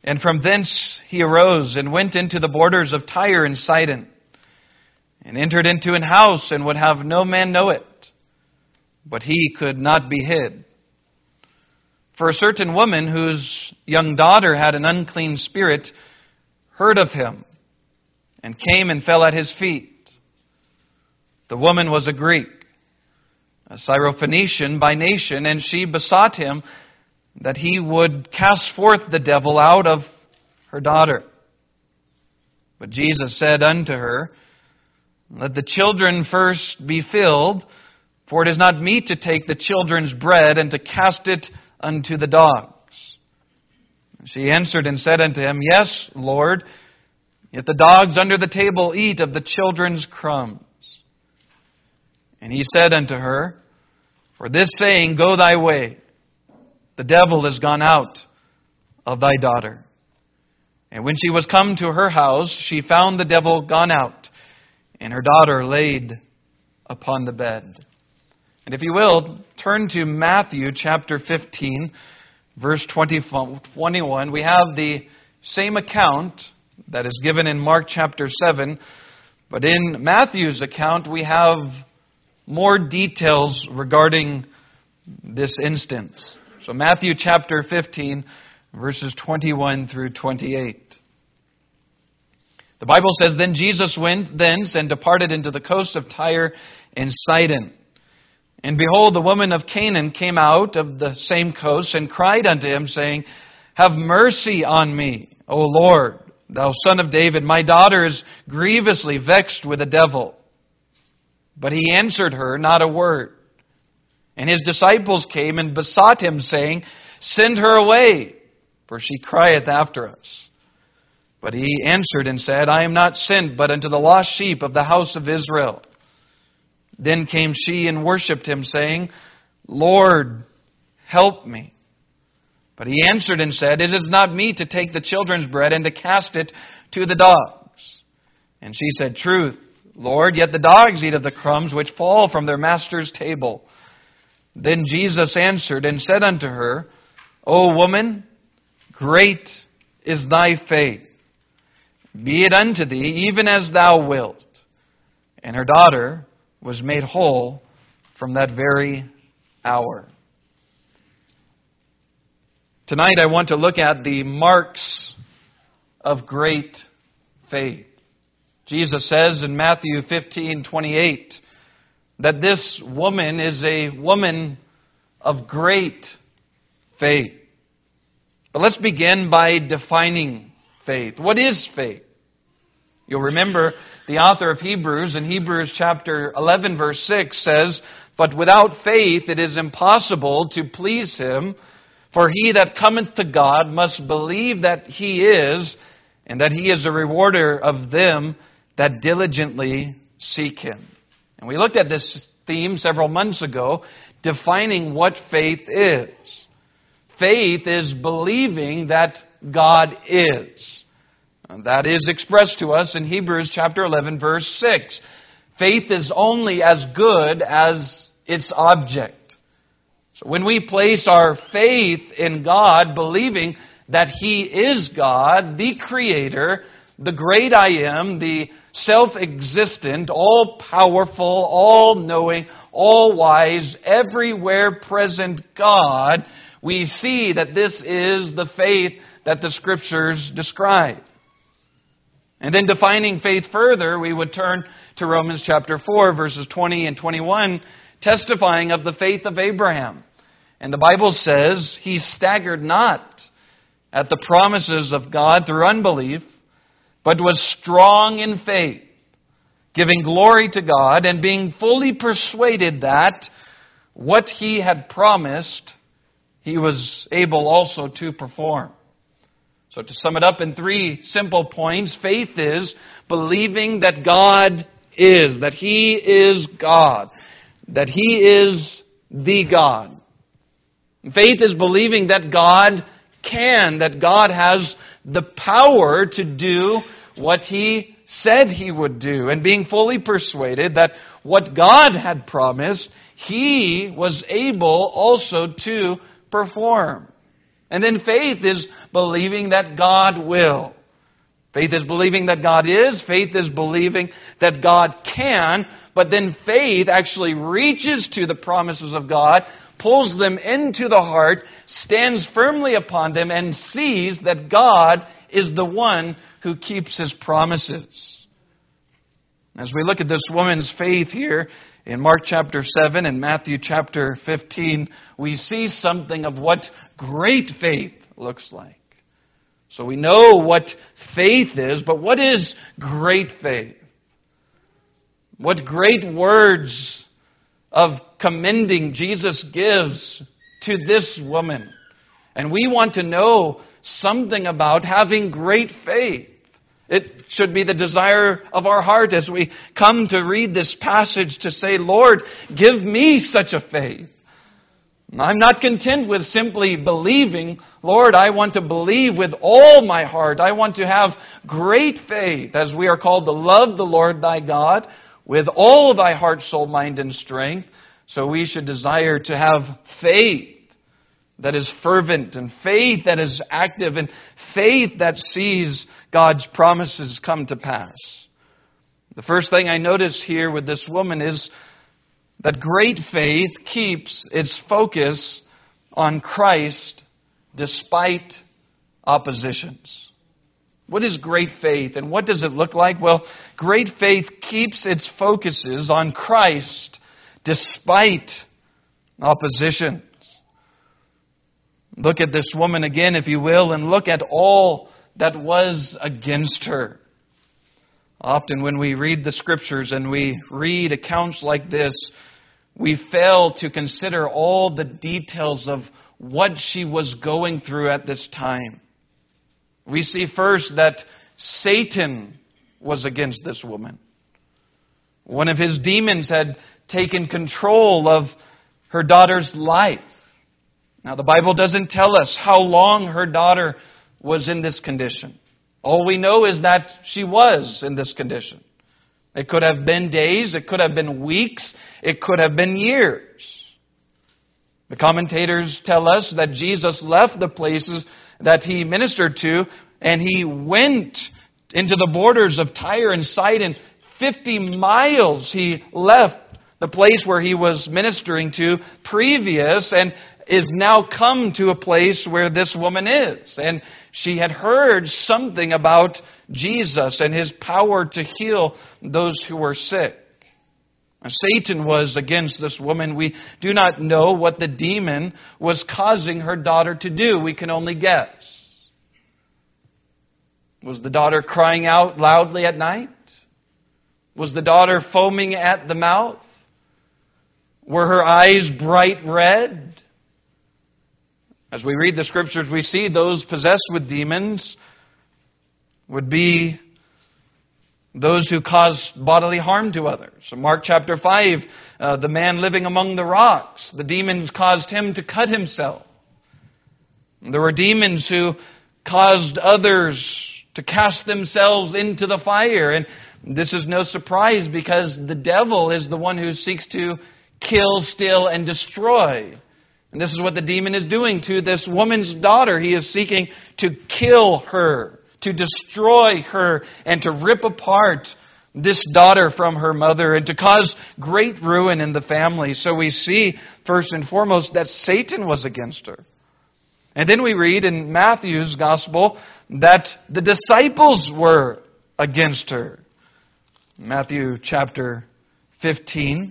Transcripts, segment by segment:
And from thence he arose and went into the borders of Tyre and Sidon, and entered into an house, and would have no man know it, but he could not be hid. For a certain woman whose young daughter had an unclean spirit heard of him, and came and fell at his feet. The woman was a Greek, a Syrophoenician by nation, and she besought him that he would cast forth the devil out of her daughter. But Jesus said unto her, Let the children first be filled, for it is not meet to take the children's bread and to cast it unto the dogs. And she answered and said unto him, Yes, Lord, yet the dogs under the table eat of the children's crumbs. And he said unto her, For this saying, go thy way. The devil is gone out of thy daughter. And when she was come to her house, she found the devil gone out, and her daughter laid upon the bed. And if you will, turn to Matthew chapter 15, verse 21. We have the same account that is given in Mark chapter 7, but in Matthew's account we have more details regarding this instance. So Matthew chapter 15, verses 21 through 28. The Bible says, Then Jesus went thence and departed into the coast of Tyre and Sidon. And behold, the woman of Canaan came out of the same coast and cried unto him, saying, Have mercy on me, O Lord, thou Son of David. My daughter is grievously vexed with a devil. But he answered her not a word. And his disciples came and besought him, saying, Send her away, for she crieth after us. But he answered and said, I am not sent, but unto the lost sheep of the house of Israel. Then came she and worshipped him, saying, Lord, help me. But he answered and said, It is not meet to take the children's bread and to cast it to the dogs. And she said, Truth, Lord, yet the dogs eat of the crumbs which fall from their master's table. Then Jesus answered and said unto her, O woman, great is thy faith. Be it unto thee even as thou wilt. And her daughter was made whole from that very hour. Tonight I want to look at the marks of great faith. Jesus says in Matthew 15:28 that this woman is a woman of great faith. But let's begin by defining faith. What is faith? You'll remember the author of Hebrews in Hebrews chapter 11 verse 6 says, But without faith it is impossible to please Him, for he that cometh to God must believe that He is, and that He is a rewarder of them that diligently seek Him. And we looked at this theme several months ago, defining what faith is. Faith is believing that God is. And that is expressed to us in Hebrews chapter 11, verse 6. Faith is only as good as its object. So when we place our faith in God, believing that He is God, the Creator, the great I Am, the self-existent, all-powerful, all-knowing, all-wise, everywhere present God, we see that this is the faith that the Scriptures describe. And then defining faith further, we would turn to Romans chapter 4, verses 20 and 21, testifying of the faith of Abraham. And the Bible says, He staggered not at the promises of God through unbelief, but was strong in faith, giving glory to God, and being fully persuaded that what He had promised, He was able also to perform. So to sum it up in 3 simple points, faith is believing that God is, that He is God, that He is the God. Faith is believing that God can, that God has the power to do what He said He would do, and being fully persuaded that what God had promised, He was able also to perform. And then faith is believing that God will. Faith is believing that God is. Faith is believing that God can. But then faith actually reaches to the promises of God, pulls them into the heart, stands firmly upon them, and sees that God is the one who keeps His promises. As we look at this woman's faith here in Mark chapter 7 and Matthew chapter 15, we see something of what great faith looks like. So we know what faith is, but what is great faith? What great words of commending Jesus gives to this woman. And we want to know something about having great faith. It should be the desire of our heart as we come to read this passage to say, Lord, give me such a faith. I'm not content with simply believing. Lord, I want to believe with all my heart. I want to have great faith, as we are called to love the Lord thy God with all thy heart, soul, mind, and strength. So we should desire to have faith that is fervent, and faith that is active, and faith that sees God's promises come to pass. The first thing I notice here with this woman is that great faith keeps its focus on Christ despite oppositions. What is great faith, and what does it look like? Well, great faith keeps its focuses on Christ despite oppositions. Look at this woman again, if you will, and look at all that was against her. Often when we read the Scriptures and we read accounts like this, we fail to consider all the details of what she was going through at this time. We see first that Satan was against this woman. One of his demons had taken control of her daughter's life. Now, the Bible doesn't tell us how long her daughter was in this condition. All we know is that she was in this condition. It could have been days, it could have been weeks, it could have been years. The commentators tell us that Jesus left the places that He ministered to, and He went into the borders of Tyre and Sidon. 50 miles He left the place where He was ministering to previous, and is now come to a place where this woman is. And she had heard something about Jesus and His power to heal those who were sick. Satan was against this woman. We do not know what the demon was causing her daughter to do. We can only guess. Was the daughter crying out loudly at night? Was the daughter foaming at the mouth? Were her eyes bright red? As we read the Scriptures, we see those possessed with demons would be those who cause bodily harm to others. So Mark chapter 5, the man living among the rocks, the demons caused him to cut himself. There were demons who caused others to cast themselves into the fire. And this is no surprise, because the devil is the one who seeks to kill, steal, and destroy. And this is what the demon is doing to this woman's daughter. He is seeking to kill her, to destroy her, and to rip apart this daughter from her mother, and to cause great ruin in the family. So we see, first and foremost, that Satan was against her. And then we read in Matthew's Gospel that the disciples were against her. Matthew chapter 15.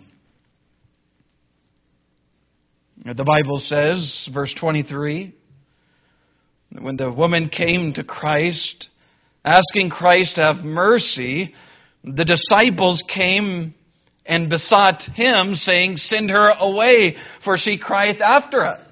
The Bible says, verse 23, when the woman came to Christ, asking Christ to have mercy, the disciples came and besought Him, saying, "Send her away, for she crieth after us."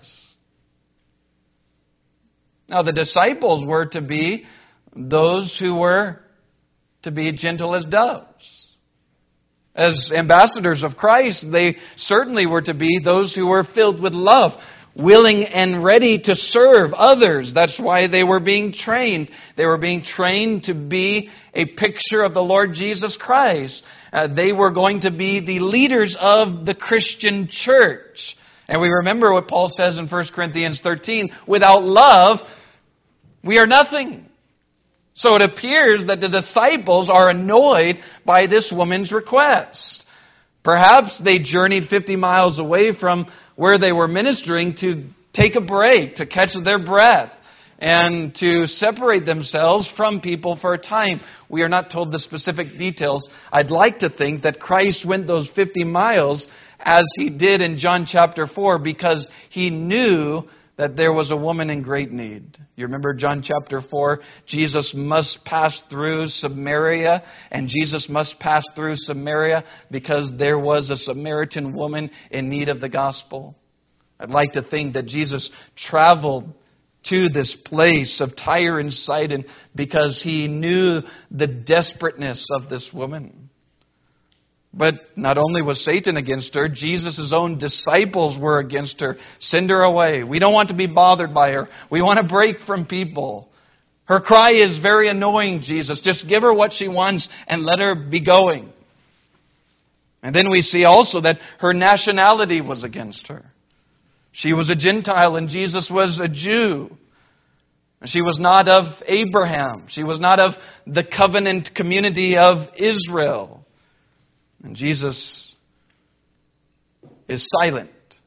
Now the disciples were to be those who were to be gentle as doves. As ambassadors of Christ, they certainly were to be those who were filled with love, willing and ready to serve others. That's why they were being trained. They were being trained to be a picture of the Lord Jesus Christ. They were going to be the leaders of the Christian church. And we remember what Paul says in 1 Corinthians 13, without love, we are nothing. So it appears that the disciples are annoyed by this woman's request. Perhaps they journeyed 50 miles away from where they were ministering to take a break, to catch their breath, and to separate themselves from people for a time. We are not told the specific details. I'd like to think that Christ went those 50 miles as He did in John chapter 4 because He knew that there was a woman in great need. You remember John chapter 4? Jesus must pass through Samaria, and Jesus must pass through Samaria because there was a Samaritan woman in need of the gospel. I'd like to think that Jesus traveled to this place of Tyre and Sidon because He knew the desperateness of this woman. But not only was Satan against her, Jesus' own disciples were against her. Send her away. We don't want to be bothered by her. We want to break from people. Her cry is very annoying, Jesus. Just give her what she wants and let her be going. And then we see also that her nationality was against her. She was a Gentile and Jesus was a Jew. She was not of Abraham. She was not of the covenant community of Israel. And Jesus is silent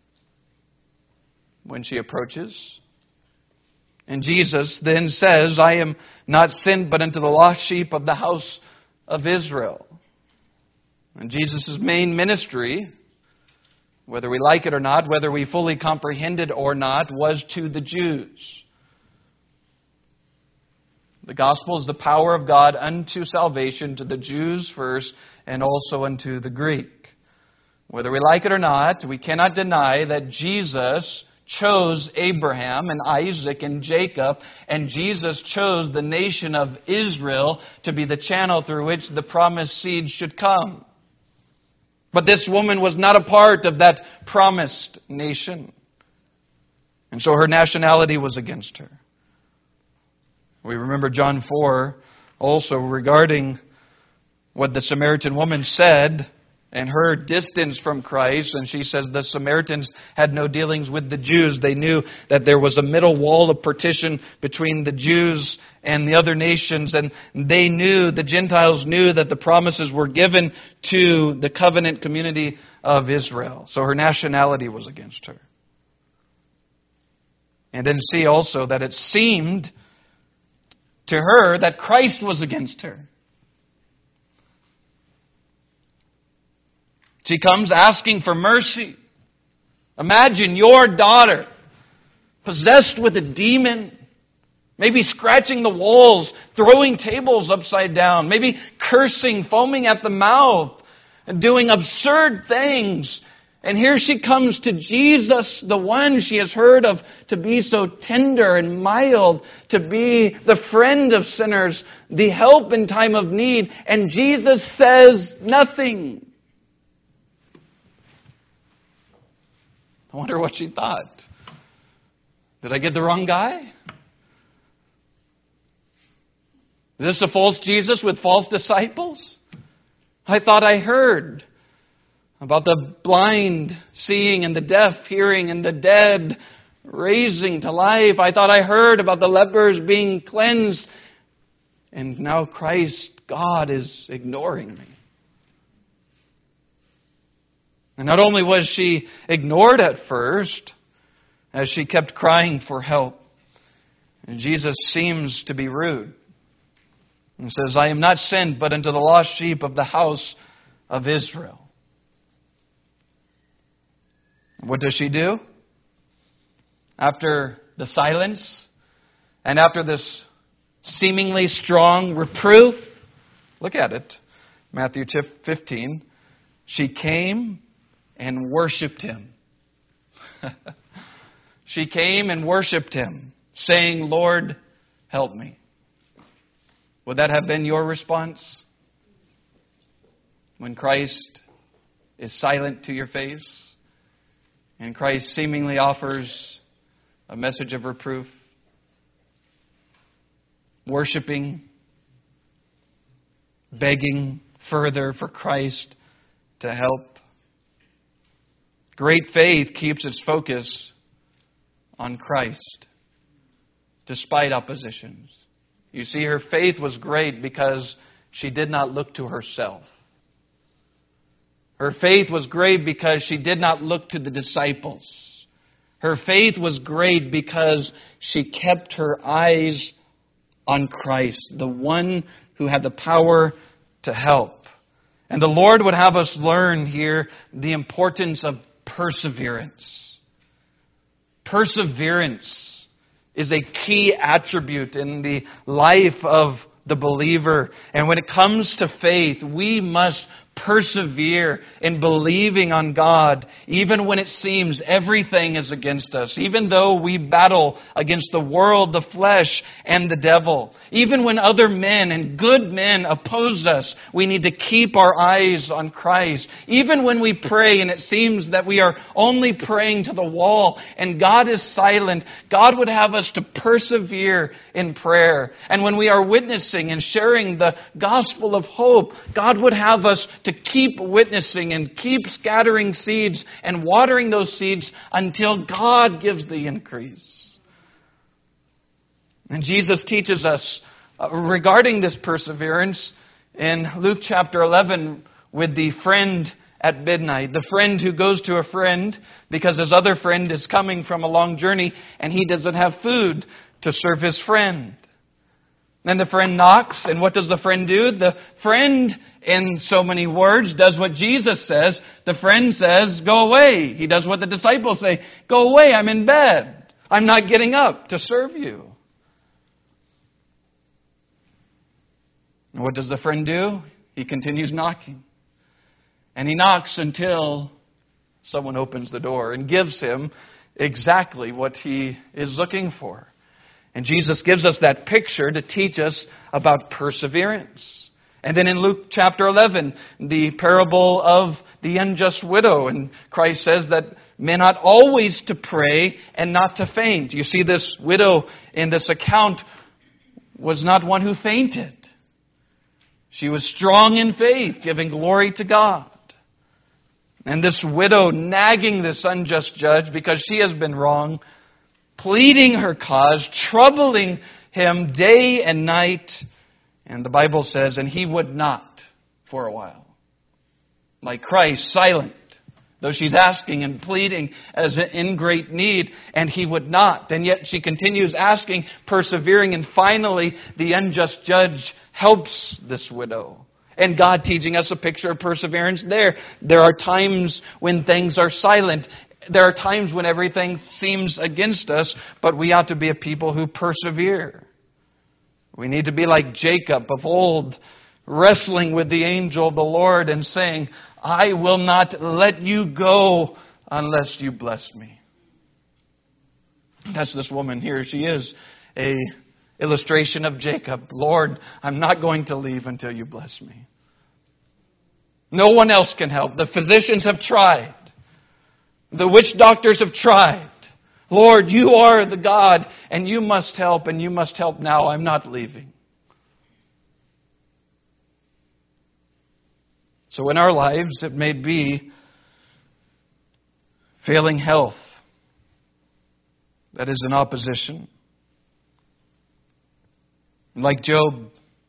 when she approaches. And Jesus then says, I am not sent but unto the lost sheep of the house of Israel. And Jesus' main ministry, whether we like it or not, whether we fully comprehend it or not, was to the Jews. The gospel is the power of God unto salvation to the Jews first and also unto the Greek. Whether we like it or not, we cannot deny that Jesus chose Abraham and Isaac and Jacob, and Jesus chose the nation of Israel to be the channel through which the promised seed should come. But this woman was not a part of that promised nation. And so her nationality was against her. We remember John 4 also regarding what the Samaritan woman said and her distance from Christ. And she says the Samaritans had no dealings with the Jews. They knew that there was a middle wall of partition between the Jews and the other nations. And they knew, the Gentiles knew, that the promises were given to the covenant community of Israel. So her nationality was against her. And then see also that it seemed to her that Christ was against her. She comes asking for mercy. Imagine your daughter possessed with a demon, maybe scratching the walls, throwing tables upside down, maybe cursing, foaming at the mouth, and doing absurd things. And here she comes to Jesus, the one she has heard of to be so tender and mild, to be the friend of sinners, the help in time of need. And Jesus says nothing. I wonder what she thought. Did I get the wrong guy? Is this a false Jesus with false disciples? I thought I heard about the blind seeing and the deaf hearing and the dead raising to life. I thought I heard about the lepers being cleansed. And now Christ, God, is ignoring me. And not only was she ignored at first, as she kept crying for help, and Jesus seems to be rude and says, I am not sent but unto the lost sheep of the house of Israel. What does she do? After the silence and after this seemingly strong reproof, look at it, Matthew 15, she came and worshipped Him. She came and worshipped Him, saying, Lord, help me. Would that have been your response when Christ is silent to your face and Christ seemingly offers a message of reproof? Worshipping, begging further for Christ to help. Great faith keeps its focus on Christ, despite oppositions. You see, her faith was great because she did not look to herself. Her faith was great because she did not look to the disciples. Her faith was great because she kept her eyes on Christ, the one who had the power to help. And the Lord would have us learn here the importance of perseverance. Perseverance is a key attribute in the life of the believer. And when it comes to faith, we must persevere in believing on God, even when it seems everything is against us, even though we battle against the world, the flesh, and the devil. Even when other men and good men oppose us, we need to keep our eyes on Christ. Even when we pray and it seems that we are only praying to the wall and God is silent, God would have us to persevere in prayer. And when we are witnessing and sharing the gospel of hope, God would have us to keep witnessing and keep scattering seeds and watering those seeds until God gives the increase. And Jesus teaches us regarding this perseverance in Luke chapter 11 with the friend at midnight. The friend who goes to a friend because his other friend is coming from a long journey and he doesn't have food to serve his friend. Then the friend knocks, and what does the friend do? The friend, in so many words, does what Jesus says. The friend says, go away. He does what the disciples say, go away, I'm in bed. I'm not getting up to serve you. And what does the friend do? He continues knocking. And he knocks until someone opens the door and gives him exactly what he is looking for. And Jesus gives us that picture to teach us about perseverance. And then in Luke chapter 11, the parable of the unjust widow. And Christ says that men ought always to pray and not to faint. You see, this widow in this account was not one who fainted. She was strong in faith, giving glory to God. And this widow nagging this unjust judge because she has been wrong, pleading her cause, troubling him day and night. And the Bible says, and he would not for a while. Like Christ, silent. Though she's asking and pleading as in great need, and he would not. And yet she continues asking, persevering, and finally the unjust judge helps this widow. And God teaching us a picture of perseverance there. There are times when things are silent. There are times when everything seems against us, but we ought to be a people who persevere. We need to be like Jacob of old, wrestling with the angel of the Lord and saying, I will not let you go unless you bless me. That's this woman here. She is a illustration of Jacob. Lord, I'm not going to leave until you bless me. No one else can help. The physicians have tried. The witch doctors have tried. Lord, you are the God, and you must help now. I'm not leaving. So in our lives, it may be failing health that is in opposition. Like Job,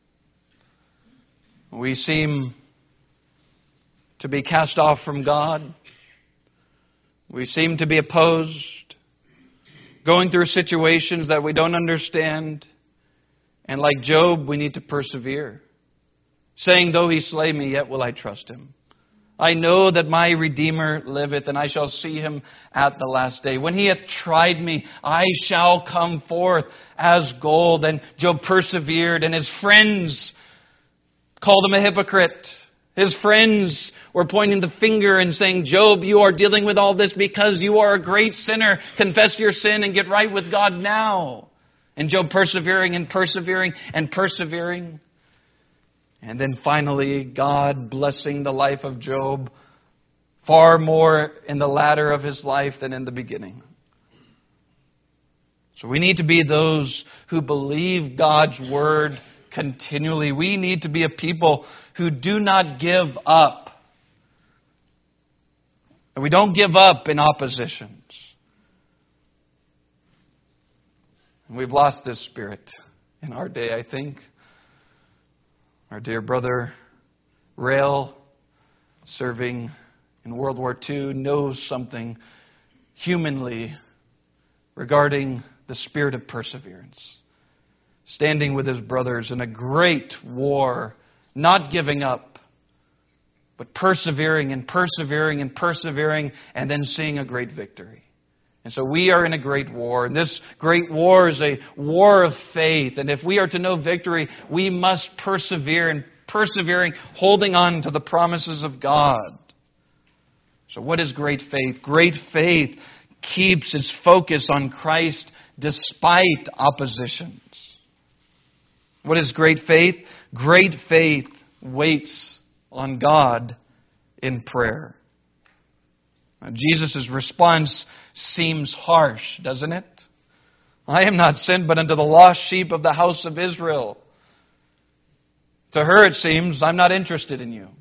we seem to be cast off from God. We seem to be opposed, going through situations that we don't understand. And like Job, we need to persevere, saying, though he slay me, yet will I trust him. I know that my Redeemer liveth, and I shall see him at the last day. When he hath tried me, I shall come forth as gold. And Job persevered, and his friends called him a hypocrite. His friends were pointing the finger and saying, Job, you are dealing with all this because you are a great sinner. Confess your sin and get right with God now. And Job persevering and persevering and persevering. And then finally, God blessing the life of Job far more in the latter of his life than in the beginning. So we need to be those who believe God's word continually. We need to be a people who do not give up. And we don't give up in oppositions. And we've lost this spirit in our day, I think. Our dear brother Rail, serving in World War II, knows something humanly regarding the spirit of perseverance. Standing with his brothers in a great war, not giving up, but persevering and persevering and persevering, and then seeing a great victory. And so we are in a great war, and this great war is a war of faith. And if we are to know victory, we must persevere, and persevering, holding on to the promises of God. So what is great faith? Great faith keeps its focus on Christ despite oppositions. What is great faith? Great faith waits on God in prayer. Now, Jesus' response seems harsh, doesn't it? I am not sent but unto the lost sheep of the house of Israel. To her it seems, I'm not interested in you.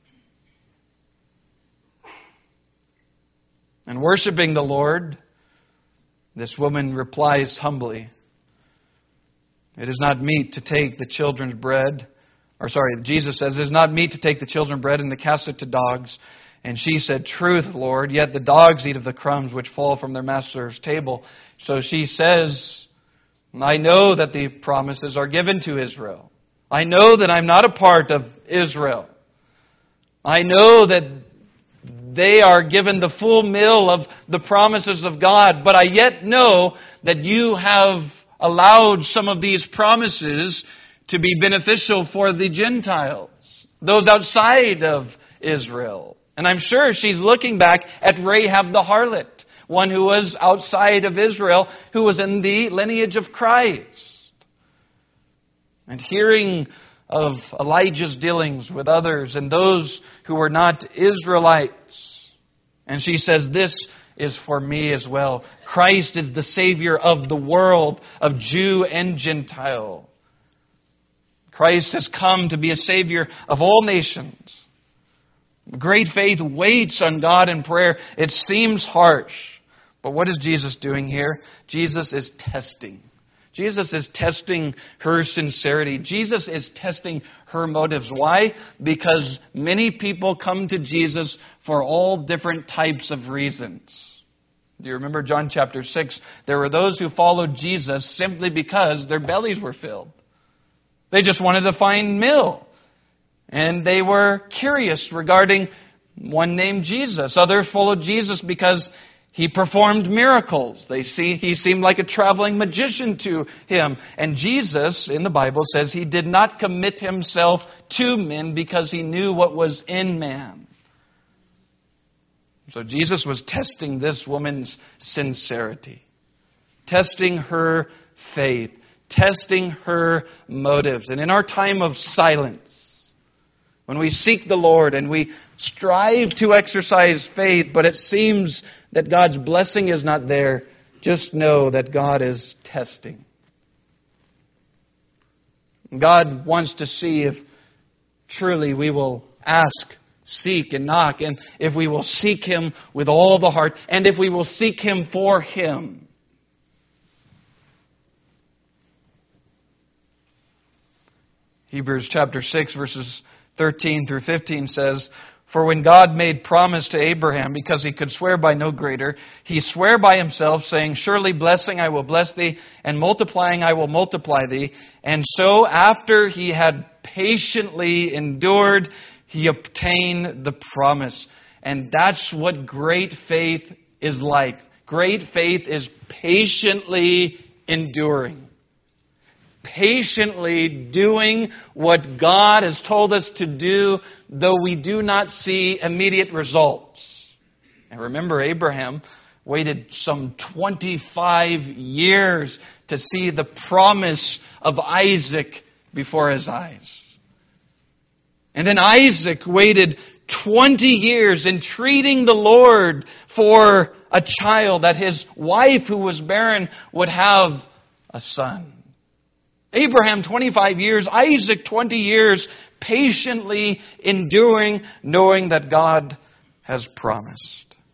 And worshiping the Lord, this woman replies humbly, it is not meet to take the children's bread. Jesus says, it is not meet to take the children's bread and to cast it to dogs. And she said, truth, Lord, yet the dogs eat of the crumbs which fall from their master's table. So she says, I know that the promises are given to Israel. I know that I'm not a part of Israel. I know that they are given the full meal of the promises of God, but I yet know that you have allowed some of these promises to be beneficial for the Gentiles, those outside of Israel. And I'm sure she's looking back at Rahab the harlot, one who was outside of Israel, who was in the lineage of Christ. And hearing of Elijah's dealings with others and those who were not Israelites. And she says, this is for me as well. Christ is the Savior of the world, of Jew and Gentile. Christ has come to be a Savior of all nations. Great faith waits on God in prayer. It seems harsh. But what is Jesus doing here? Jesus is testing. Jesus is testing her sincerity. Jesus is testing her motives. Why? Because many people come to Jesus for all different types of reasons. Do you remember John chapter 6? There were those who followed Jesus simply because their bellies were filled. They just wanted to find meal. And they were curious regarding one named Jesus. Others followed Jesus because he performed miracles. He seemed like a traveling magician to him. And Jesus, in the Bible, says he did not commit himself to men because he knew what was in man. So Jesus was testing this woman's sincerity, testing her faith, testing her motives. And in our time of silence, when we seek the Lord and we strive to exercise faith, but it seems that God's blessing is not there, just know that God is testing. God wants to see if truly we will ask, seek, and knock, and if we will seek Him with all the heart, and if we will seek Him for Him. Hebrews chapter 6, verses 13 through 15 says, for when God made promise to Abraham, because he could swear by no greater, he sware by himself, saying, surely blessing I will bless thee, and multiplying I will multiply thee. And so after he had patiently endured, he obtained the promise. And that's what great faith is like. Great faith is patiently enduring. Patiently doing what God has told us to do, though we do not see immediate results. And remember, Abraham waited some 25 years to see the promise of Isaac before his eyes. And then Isaac waited 20 years entreating the Lord for a child, that his wife who was barren would have a son. Abraham 25 years, Isaac 20 years, patiently enduring, knowing that God has promised.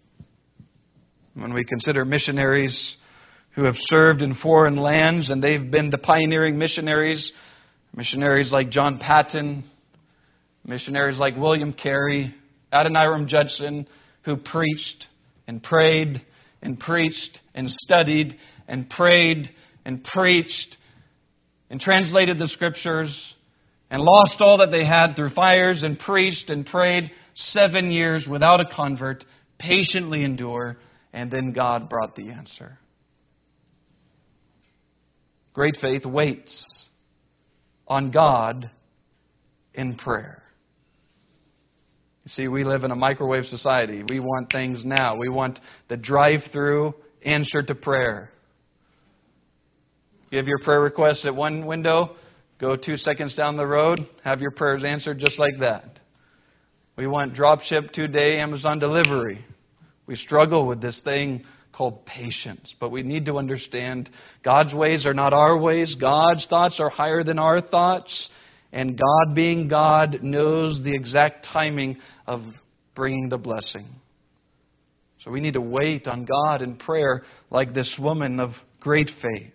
When we consider missionaries who have served in foreign lands, and they've been the pioneering missionaries, missionaries like John Paton, missionaries like William Carey, Adoniram Judson, who preached and prayed and preached and studied and prayed and preached and translated the Scriptures and lost all that they had through fires and preached and prayed 7 years without a convert, patiently endure, and then God brought the answer. Great faith waits on God in prayer. You see, we live in a microwave society. We want things now. We want the drive-through answer to prayer. Give your prayer requests at one window, go 2 seconds down the road, have your prayers answered just like that. We want drop ship 2-day Amazon delivery. We struggle with this thing called patience. But we need to understand God's ways are not our ways. God's thoughts are higher than our thoughts. And God, being God, knows the exact timing of bringing the blessing. So we need to wait on God in prayer like this woman of great faith.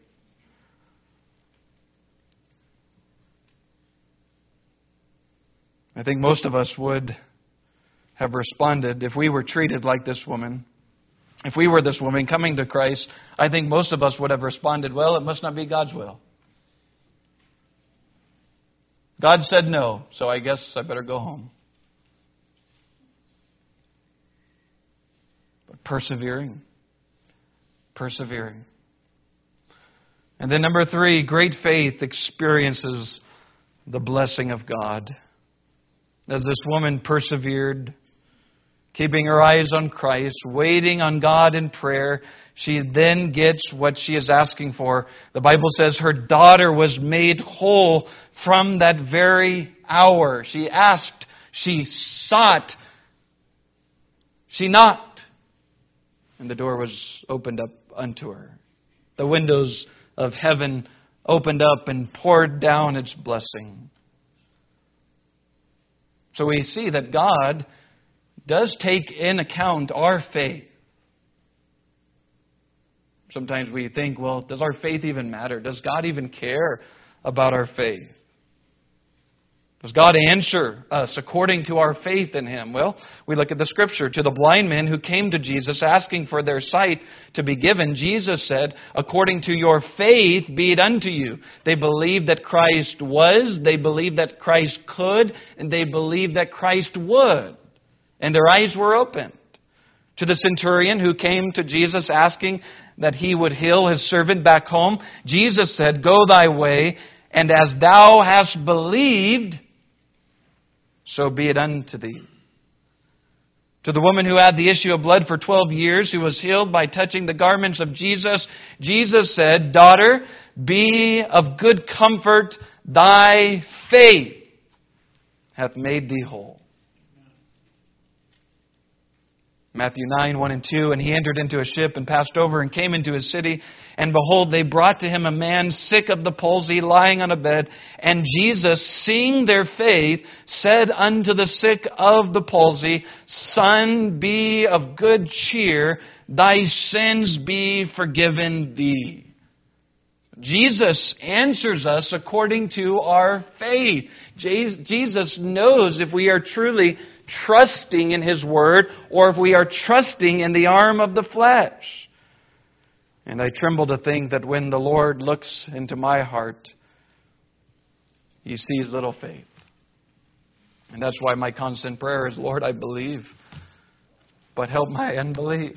I think most of us would have responded if we were treated like this woman. If we were this woman coming to Christ, I think most of us would have responded, well, it must not be God's will. God said no, so I guess I better go home. But persevering. And then number 3, great faith experiences the blessing of God. As this woman persevered, keeping her eyes on Christ, waiting on God in prayer, she then gets what she is asking for. The Bible says her daughter was made whole from that very hour. She asked, she sought, she knocked, and the door was opened up unto her. The windows of heaven opened up and poured down its blessing. So we see that God does take in account our faith. Sometimes we think, well, does our faith even matter? Does God even care about our faith? Does God answer us according to our faith in Him? Well, we look at the Scripture. To the blind men who came to Jesus asking for their sight to be given, Jesus said, according to your faith be it unto you. They believed that Christ was, they believed that Christ could, and they believed that Christ would. And their eyes were opened. To the centurion who came to Jesus asking that he would heal his servant back home, Jesus said, go thy way, and as thou hast believed, so be it unto thee. To the woman who had the issue of blood for 12 years, who was healed by touching the garments of Jesus, Jesus said, daughter, be of good comfort, thy faith hath made thee whole. Matthew 9, 1 and 2, and he entered into a ship and passed over and came into his city. And behold, they brought to him a man sick of the palsy, lying on a bed. And Jesus, seeing their faith, said unto the sick of the palsy, Son, be of good cheer, thy sins be forgiven thee. Jesus answers us according to our faith. Jesus knows if we are truly trusting in His Word or if we are trusting in the arm of the flesh. And I tremble to think that when the Lord looks into my heart, He sees little faith. And that's why my constant prayer is, Lord, I believe, but help my unbelief.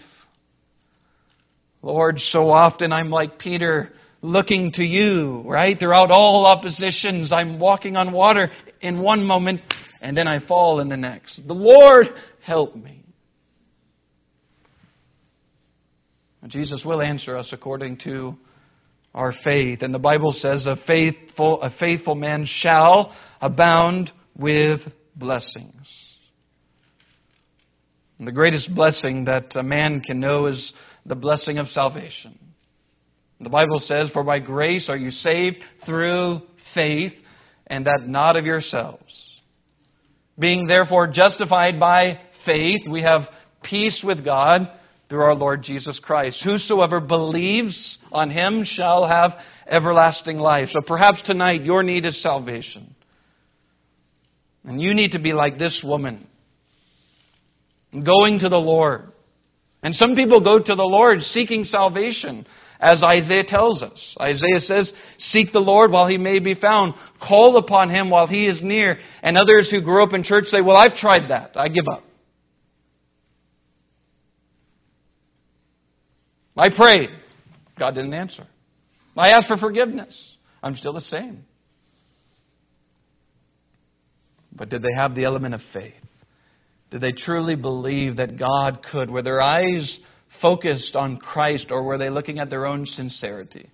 Lord, so often I'm like Peter, looking to You, right? Throughout all oppositions, I'm walking on water in one moment, and then I fall in the next. The Lord, help me. And Jesus will answer us according to our faith. And the Bible says, a faithful man shall abound with blessings. And the greatest blessing that a man can know is the blessing of salvation. The Bible says, for by grace are you saved through faith, and that not of yourselves. Being therefore justified by faith, we have peace with God through our Lord Jesus Christ. Whosoever believes on Him shall have everlasting life. So perhaps tonight your need is salvation. And you need to be like this woman, going to the Lord. And some people go to the Lord seeking salvation, as Isaiah tells us. Isaiah says, seek the Lord while He may be found. Call upon Him while He is near. And others who grew up in church say, well, I've tried that. I give up. I prayed. God didn't answer. I asked for forgiveness. I'm still the same. But did they have the element of faith? Did they truly believe that God could? Were their eyes focused on Christ, or were they looking at their own sincerity?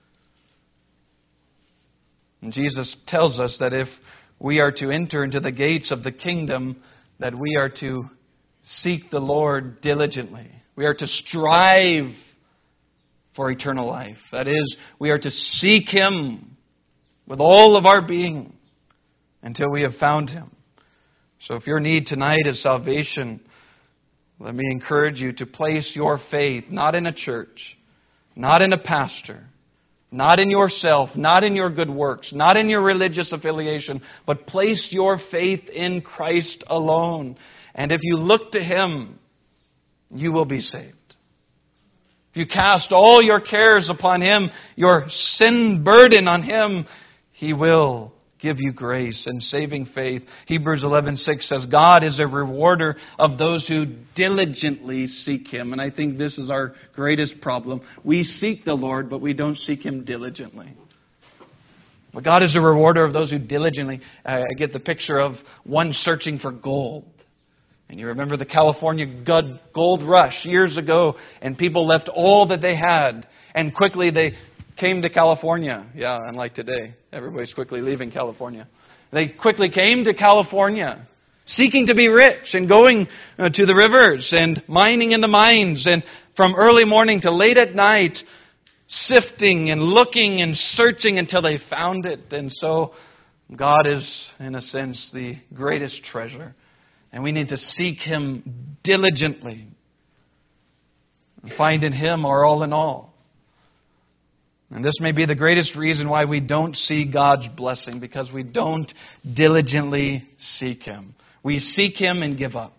And Jesus tells us that if we are to enter into the gates of the kingdom, that we are to seek the Lord diligently. We are to strive for eternal life. That is, we are to seek Him with all of our being until we have found Him. So if your need tonight is salvation, let me encourage you to place your faith not in a church, not in a pastor, not in yourself, not in your good works, not in your religious affiliation, but place your faith in Christ alone. And if you look to Him, you will be saved. If you cast all your cares upon Him, your sin burden on Him, He will give you grace and saving faith. Hebrews 11:6 says, God is a rewarder of those who diligently seek Him. And I think this is our greatest problem. We seek the Lord, but we don't seek Him diligently. But God is a rewarder of those who diligently. I get the picture of one searching for gold. And you remember the California gold rush years ago, and people left all that they had, and quickly they came to California. Yeah, unlike today. Everybody's quickly leaving California. They quickly came to California, seeking to be rich, and going to the rivers, and mining in the mines, and from early morning to late at night, sifting and looking and searching until they found it. And so God is, in a sense, the greatest treasure. And we need to seek Him diligently. And find in Him our all in all. And this may be the greatest reason why we don't see God's blessing, because we don't diligently seek Him. We seek Him and give up.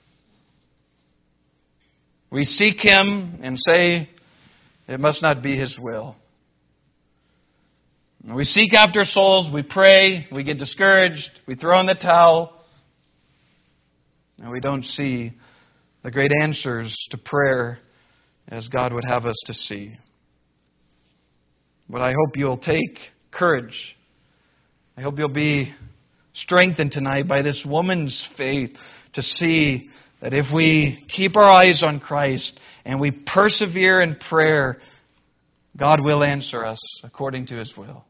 We seek Him and say, it must not be His will. And we seek after souls, we pray, we get discouraged, we throw in the towel. And we don't see the great answers to prayer as God would have us to see. But I hope you'll take courage. I hope you'll be strengthened tonight by this woman's faith to see that if we keep our eyes on Christ and we persevere in prayer, God will answer us according to His will.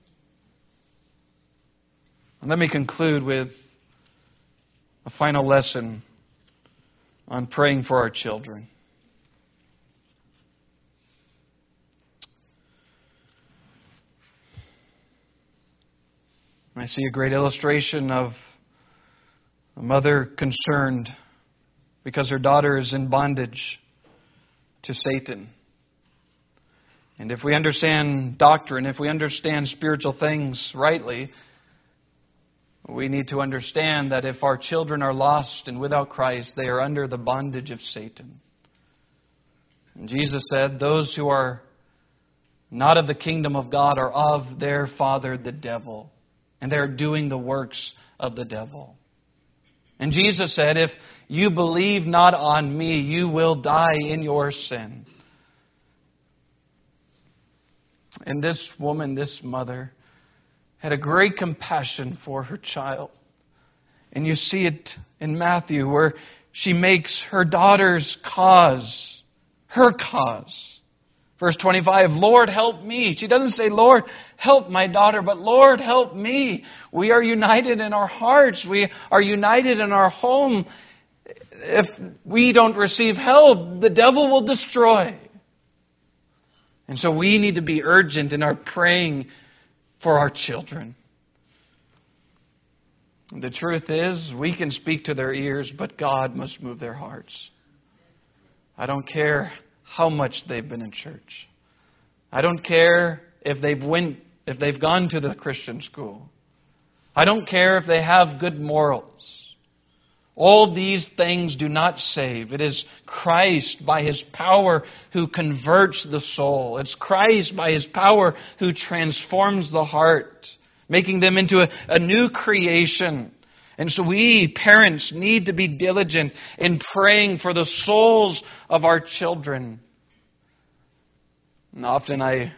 And let me conclude with a final lesson on praying for our children. I see a great illustration of a mother concerned because her daughter is in bondage to Satan. And if we understand doctrine, if we understand spiritual things rightly, we need to understand that if our children are lost and without Christ, they are under the bondage of Satan. And Jesus said, those who are not of the kingdom of God are of their father, the devil. And they're doing the works of the devil. And Jesus said, if you believe not on me, you will die in your sin. And this woman, this mother, had a great compassion for her child. And you see it in Matthew where she makes her daughter's cause her cause. Verse 25, Lord, help me. She doesn't say, Lord, help my daughter, but Lord, help me. We are united in our hearts. We are united in our home. If we don't receive help, the devil will destroy. And so we need to be urgent in our praying for our children. The truth is, we can speak to their ears, but God must move their hearts. I don't care how much they've been in church. I don't care if they've gone to the Christian school. I don't care if they have good morals. All these things do not save. It is Christ by His power who converts the soul. It's Christ by His power who transforms the heart, making them into a new creation. And so we, parents, need to be diligent in praying for the souls of our children. And often I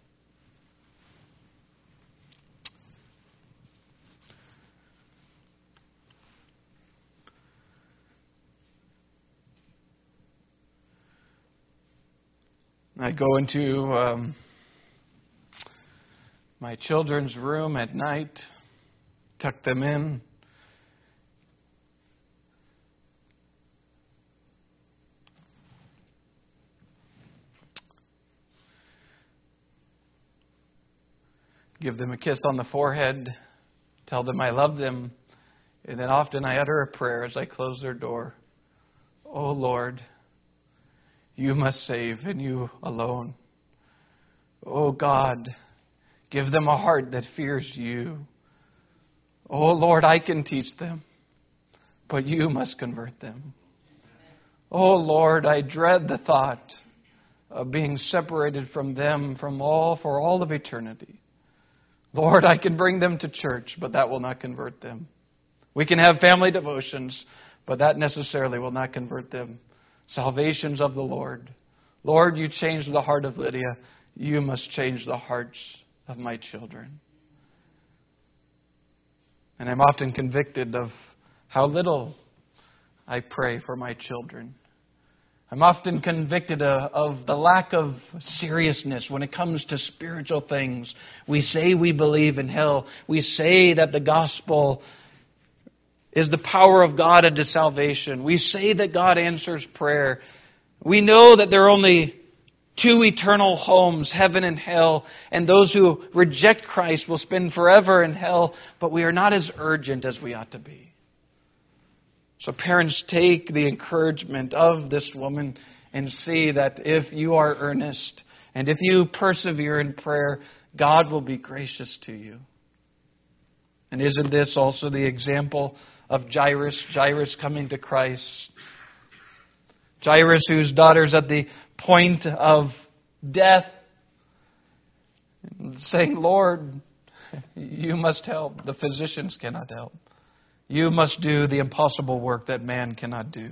go into my children's room at night, tuck them in. Give them a kiss on the forehead, tell them I love them, and then often I utter a prayer as I close their door. Oh Lord, You must save, and You alone. Oh God, give them a heart that fears You. Oh Lord, I can teach them, but You must convert them. Oh Lord, I dread the thought of being separated from them for all of eternity. Lord, I can bring them to church, but that will not convert them. We can have family devotions, but that necessarily will not convert them. Salvation's of the Lord. Lord, You changed the heart of Lydia. You must change the hearts of my children. And I'm often convicted of how little I pray for my children. I'm often convicted of the lack of seriousness when it comes to spiritual things. We say we believe in hell. We say that the gospel is the power of God unto salvation. We say that God answers prayer. We know that there are only two eternal homes, heaven and hell, and those who reject Christ will spend forever in hell, but we are not as urgent as we ought to be. So parents, take the encouragement of this woman and see that if you are earnest and if you persevere in prayer, God will be gracious to you. And isn't this also the example of Jairus? Jairus coming to Christ. Jairus, whose daughter's at the point of death, saying, Lord, You must help. The physicians cannot help. You must do the impossible work that man cannot do.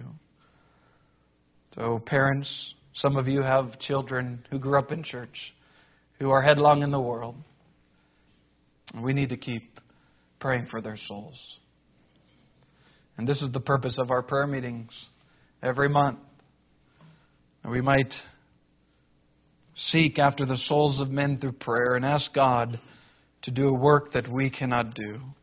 So parents, some of you have children who grew up in church, who are headlong in the world. We need to keep praying for their souls. And this is the purpose of our prayer meetings every month. And we might seek after the souls of men through prayer and ask God to do a work that we cannot do.